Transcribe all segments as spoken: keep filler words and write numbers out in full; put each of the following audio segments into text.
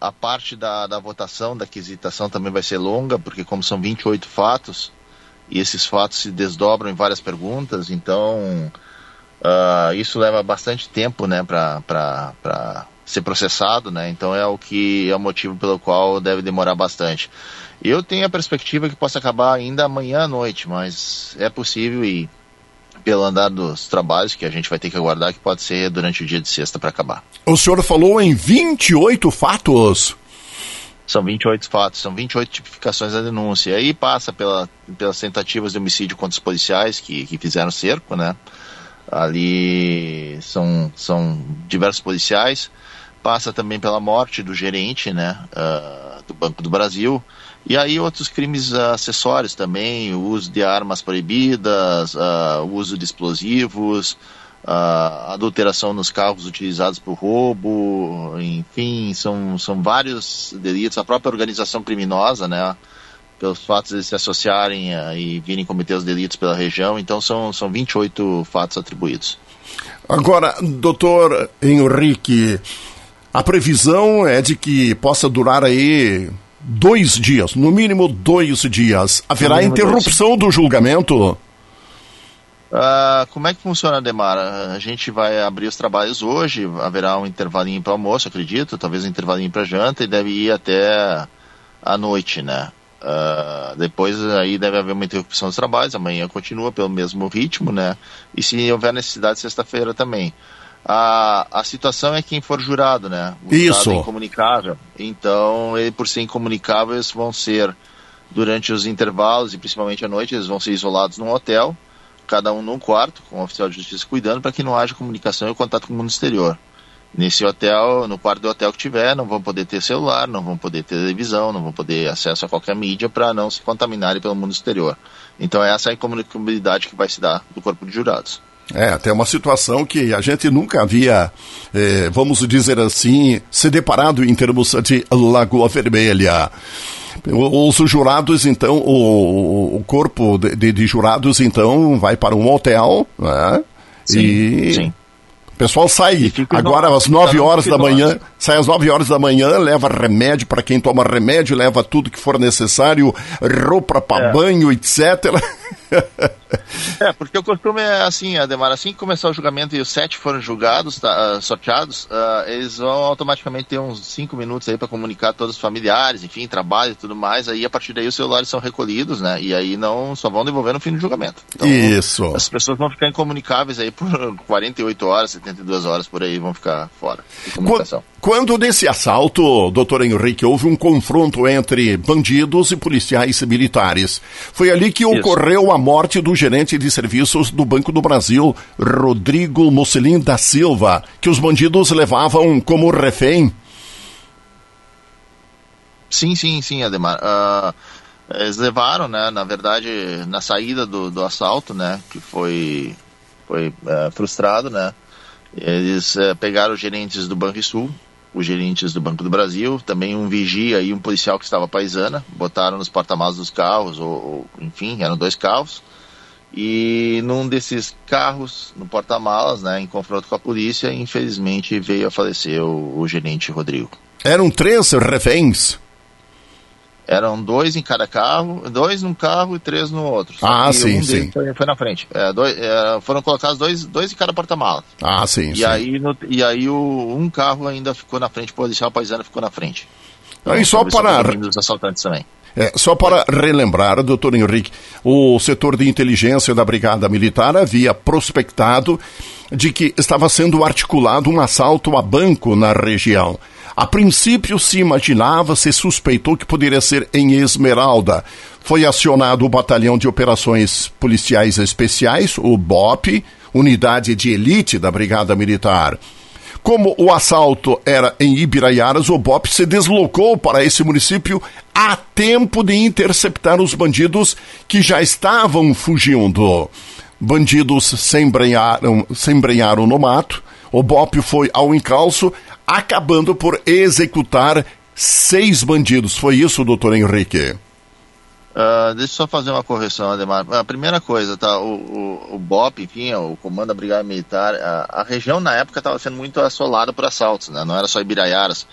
a parte da, da votação, da quisitação também vai ser longa, porque como são vinte e oito fatos, e esses fatos se desdobram em várias perguntas, então uh, isso leva bastante tempo, né, para ser processado, né, então é o que é o motivo pelo qual deve demorar bastante. Eu tenho a perspectiva que possa acabar ainda amanhã à noite, mas é possível e pelo andar dos trabalhos que a gente vai ter que aguardar, que pode ser durante o dia de sexta para acabar. O senhor falou em vinte e oito fatos? São vinte e oito fatos, são vinte e oito tipificações da denúncia. E aí passa pela, pelas tentativas de homicídio contra os policiais que, que fizeram cerco, né? Ali são, são diversos policiais. Passa também pela morte do gerente, né? Uh, do Banco do Brasil. E aí outros crimes uh, acessórios também, o uso de armas proibidas, uh, o uso de explosivos, uh, adulteração nos carros utilizados por roubo, enfim, são, são vários delitos. A própria organização criminosa, né, pelos fatos de eles se associarem uh, e virem cometer os delitos pela região, então são, são vinte e oito fatos atribuídos. Agora, doutor Henrique, a previsão é de que possa durar aí dois dias, no mínimo dois dias. Haverá interrupção do julgamento? Uh, como é que funciona, Ademar? A gente vai abrir os trabalhos hoje, haverá um intervalinho para almoço, acredito, talvez um intervalinho para janta, e deve ir até a noite, né? Uh, depois aí deve haver uma interrupção dos trabalhos, amanhã continua pelo mesmo ritmo, né? E se houver necessidade, sexta-feira também. A, a situação é quem for jurado, né? O Isso. jurado é incomunicável. Então, ele, por ser incomunicável, eles vão ser, durante os intervalos e principalmente à noite, eles vão ser isolados num hotel, cada um num quarto, com o oficial de justiça cuidando, para que não haja comunicação e contato com o mundo exterior. Nesse hotel, no quarto do hotel que tiver, não vão poder ter celular, não vão poder ter televisão, não vão poder ter acesso a qualquer mídia para não se contaminarem pelo mundo exterior. Então, essa é a incomunicabilidade que vai se dar do corpo de jurados. É, até uma situação que a gente nunca havia, eh, vamos dizer assim, se deparado em termos de Lagoa Vermelha. Os jurados, então, o, o corpo de, de jurados, então, vai para um hotel, né? Sim, e sim. O pessoal sai agora às nove horas da manhã, sai às nove horas da manhã, leva remédio para quem toma remédio, leva tudo que for necessário, roupa para é. banho, etcétera. É, porque o costume é assim, Ademar, assim que começar o julgamento e os sete foram julgados, tá, uh, sorteados, uh, eles vão automaticamente ter uns cinco minutos aí para comunicar a todos os familiares, enfim, trabalho e tudo mais, aí a partir daí os celulares são recolhidos, né, e aí não, só vão devolver no fim do julgamento. Então, isso. As pessoas vão ficar incomunicáveis aí por quarenta e oito horas, setenta e duas horas por aí, vão ficar fora de comunicação. Quando nesse assalto, doutor Henrique, houve um confronto entre bandidos e policiais militares, foi ali que Isso. ocorreu a morte do gerente de serviços do Banco do Brasil, Rodrigo Mocelin da Silva, que os bandidos levavam como refém. Sim, sim, sim, Ademar. Uh, eles levaram, né, na verdade, na saída do, do assalto, né, que foi, foi uh, frustrado, né, eles uh, pegaram os gerentes do Banrisul, os gerentes do Banco do Brasil, também um vigia e um policial que estava paisana, botaram nos porta-malas dos carros, ou, ou enfim, eram dois carros, e num desses carros, no porta-malas, né, em confronto com a polícia, infelizmente veio a falecer o, o gerente Rodrigo. Eram três reféns? Eram dois em cada carro, dois num carro e três no outro. Ah, sim, um sim. Foi, foi na frente. É, dois, é, foram colocados dois, dois em cada porta-mala. Ah, sim, e sim. Aí, no, e aí o, um carro ainda ficou na frente, o policial paisano ficou na frente. Então, aí só para... Os assaltantes também. É, só para relembrar, doutor Henrique, o setor de inteligência da Brigada Militar havia prospectado de que estava sendo articulado um assalto a banco na região. A princípio se imaginava, se suspeitou que poderia ser em Esmeralda. Foi acionado o Batalhão de Operações Policiais Especiais, o B O P, unidade de elite da Brigada Militar. Como o assalto era em Ibiraiaras, o B O P se deslocou para esse município a tempo de interceptar os bandidos que já estavam fugindo. Bandidos se embrenharam, se embrenharam no mato, o B O P foi ao encalço, acabando por executar seis bandidos. Foi isso, doutor Henrique? Uh, deixa eu só fazer uma correção, Ademar. A primeira coisa, tá, o, o, o B O P, enfim, o Comando da Brigada Militar, a, a região na época estava sendo muito assolada por assaltos, né? Não era só Ibiraiaras.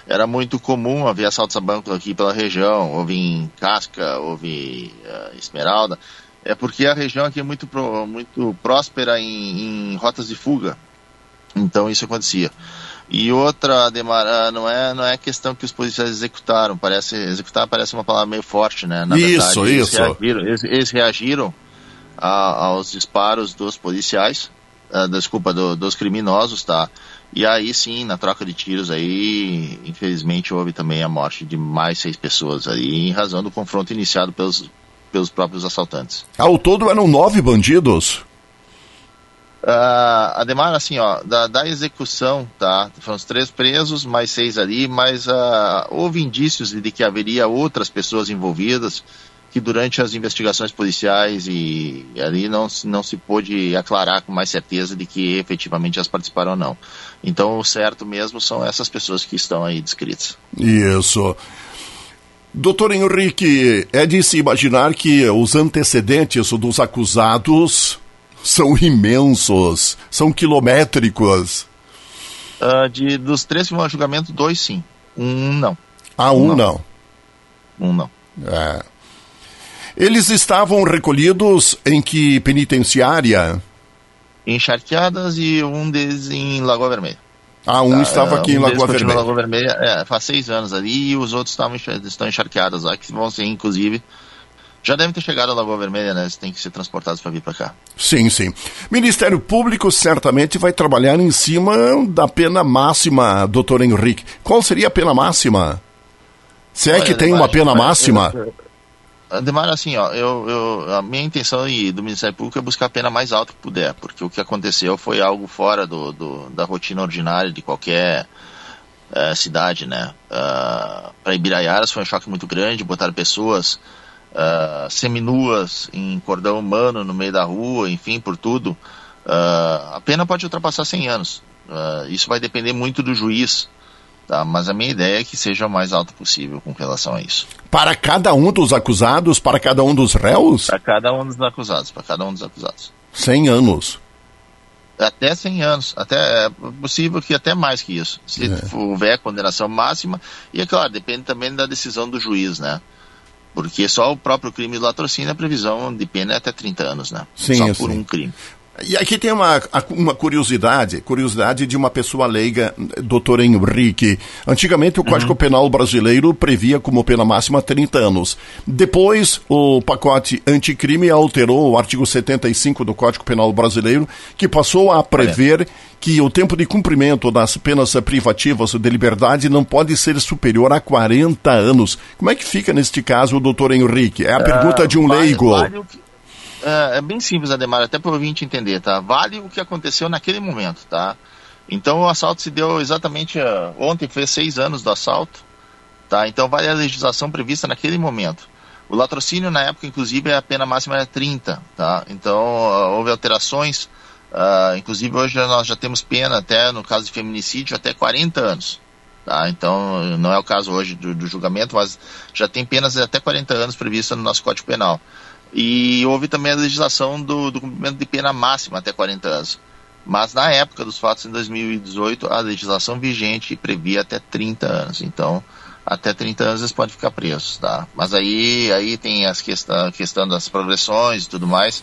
era muito comum haver assaltos a banco aqui pela região, houve em Casca, houve uh, Esmeralda, é porque a região aqui é muito, pro, muito próspera em, em rotas de fuga, então isso acontecia. E outra, Ademar, não é, não é questão que os policiais executaram, parece, executar parece uma palavra meio forte, né? Na isso, verdade, isso. Eles reagiram, eles, eles reagiram a, aos disparos dos policiais, uh, desculpa, do, dos criminosos, tá? E aí sim, na troca de tiros aí, infelizmente houve também a morte de mais seis pessoas aí, em razão do confronto iniciado pelos, pelos próprios assaltantes. Ao todo eram nove bandidos? Uh, Ademar, assim, ó, da, da execução, tá? Foram os três presos, mais seis ali, mas uh, houve indícios de que haveria outras pessoas envolvidas, que durante as investigações policiais e, e ali não, não se pôde aclarar com mais certeza de que efetivamente elas participaram ou não. Então o certo mesmo são essas pessoas que estão aí descritas. Isso. Doutor Henrique, é de se imaginar que os antecedentes dos acusados são imensos, são quilométricos. Uh, de, dos três que vão a julgamento, dois sim. Um não. Ah, um, um não. não. Um não. É. Eles estavam recolhidos em que penitenciária? Em Charqueadas e um deles em Lagoa Vermelha. Ah, um ah, estava aqui um em Lagoa Vermelha. Lagoa Vermelha é, faz seis anos ali, e os outros estavam, estão em Charqueadas lá, que vão ser, inclusive, já devem ter chegado à Lagoa Vermelha, né? Eles têm que ser transportados para vir para cá. Sim, sim. Ministério Público certamente vai trabalhar em cima da pena máxima, doutor Henrique. Qual seria a pena máxima? Se é Olha, que tem uma pena máxima... Eu, eu, Ademar, assim, ó, eu, eu, a minha intenção e do Ministério Público é buscar a pena mais alta que puder, porque o que aconteceu foi algo fora do, do, da rotina ordinária de qualquer uh, cidade, né? Uh, para Ibiraiaras foi um choque muito grande, botaram pessoas uh, seminuas em cordão humano no meio da rua, enfim, por tudo. Uh, a pena pode ultrapassar cem anos. Uh, isso vai depender muito do juiz. Tá, mas a minha ideia é que seja o mais alto possível com relação a isso. Para cada um dos acusados? Para cada um dos réus? Para cada um dos acusados, para cada um dos acusados. cem anos? Até cem anos, até, é possível que até mais que isso, se é. houver condenação máxima, e é claro, depende também da decisão do juiz, né? Porque só o próprio crime do latrocínio, a previsão de pena é até trinta anos, né? Sim, só sim. por um crime. E aqui tem uma, uma curiosidade, curiosidade de uma pessoa leiga, doutor Henrique. Antigamente o Código uhum. Penal brasileiro previa como pena máxima trinta anos. Depois o pacote anticrime alterou o artigo setenta e cinco do Código Penal brasileiro, que passou a prever Olha. que o tempo de cumprimento das penas privativas de liberdade não pode ser superior a quarenta anos. Como é que fica neste caso, doutor Henrique? É a pergunta uh, de um vale, leigo. Vale o que... É, é bem simples, Ademar, até para o ouvinte entender, tá? Vale o que aconteceu naquele momento, tá? Então o assalto se deu exatamente uh, ontem, fez seis anos do assalto, tá? Então vale a legislação prevista naquele momento. O latrocínio, na época, inclusive, a pena máxima era trinta, tá? Então uh, houve alterações, uh, inclusive hoje nós já temos pena, até no caso de feminicídio, até quarenta anos. Tá? Então não é o caso hoje do, do julgamento, mas já tem penas de até quarenta anos previstas no nosso Código Penal. E houve também a legislação do, do cumprimento de pena máxima até quarenta anos. Mas na época dos fatos, em dois mil e dezoito, a legislação vigente previa até trinta anos. Então, até trinta anos eles podem ficar presos, tá? Mas aí, aí tem as questão, a questão das progressões e tudo mais.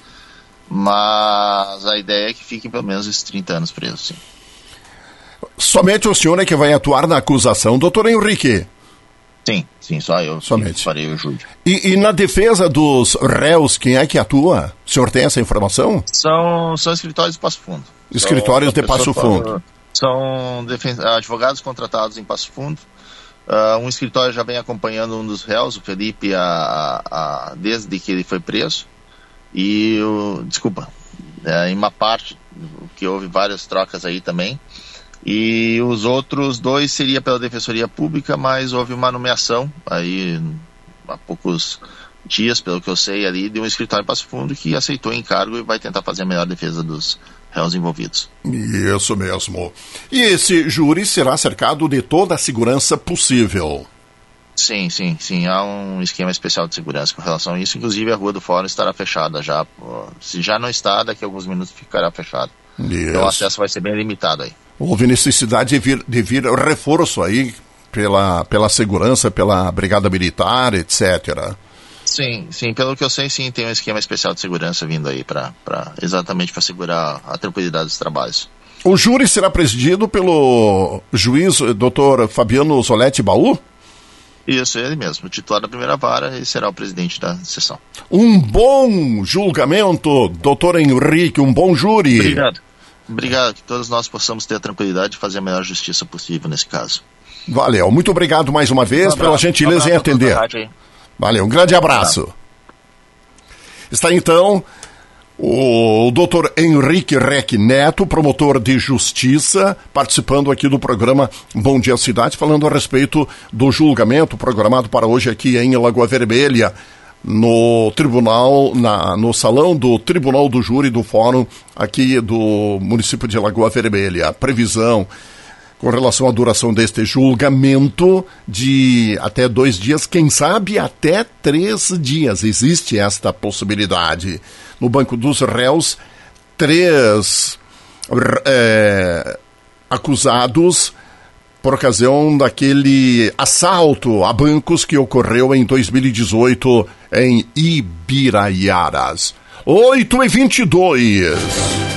Mas a ideia é que fiquem pelo menos esses trinta anos presos, sim. Somente o senhor é que vai atuar na acusação, doutor Henrique? Sim, sim, só eu. Somente. Farei o júri. E, e na defesa dos réus, quem é que atua? O senhor tem essa informação? São, são escritórios de Passo Fundo. Escritórios são, de Passo Fundo. São defen- advogados contratados em Passo Fundo. Uh, um escritório já vem acompanhando um dos réus, o Felipe, a, a, a, desde que ele foi preso. E, o, desculpa, é, em uma parte, que houve várias trocas aí também. E os outros dois seria pela Defensoria Pública, mas houve uma nomeação aí há poucos dias, pelo que eu sei ali, de um escritório em Passo Fundo que aceitou o encargo e vai tentar fazer a melhor defesa dos réus envolvidos. Isso mesmo. E esse júri será cercado de toda a segurança possível? Sim, sim, sim. Há um esquema especial de segurança com relação a isso. Inclusive a Rua do Fórum estará fechada já. Se já não está, daqui a alguns minutos ficará fechada. Então o acesso vai ser bem limitado aí. Houve necessidade de vir, de vir reforço aí pela, pela segurança, pela Brigada Militar, etcétera. Sim, sim, pelo que eu sei, sim, tem um esquema especial de segurança vindo aí, pra, pra, exatamente para segurar a tranquilidade dos trabalhos. O júri será presidido pelo juiz doutor Fabiano Zoletti Baú? Isso, ele mesmo, o titular da primeira vara, e será o presidente da sessão. Um bom julgamento, doutor Henrique, um bom júri. Obrigado. Obrigado, que todos nós possamos ter a tranquilidade de fazer a melhor justiça possível nesse caso. Valeu, muito obrigado mais uma vez um pela gentileza um em atender. Valeu, um grande abraço. Está então o doutor Henrique Reck Neto, promotor de justiça, participando aqui do programa Bom Dia Cidade, falando a respeito do julgamento programado para hoje aqui em Lagoa Vermelha, no tribunal, na, no salão do Tribunal do Júri do Fórum aqui do município de Lagoa Vermelha. A previsão com relação à duração deste julgamento de até dois dias, quem sabe até três dias. Existe esta possibilidade. No banco dos réus, três é, acusados por ocasião daquele assalto a bancos que ocorreu em dois mil e dezoito em Ibiraiaras. oito e vinte e dois.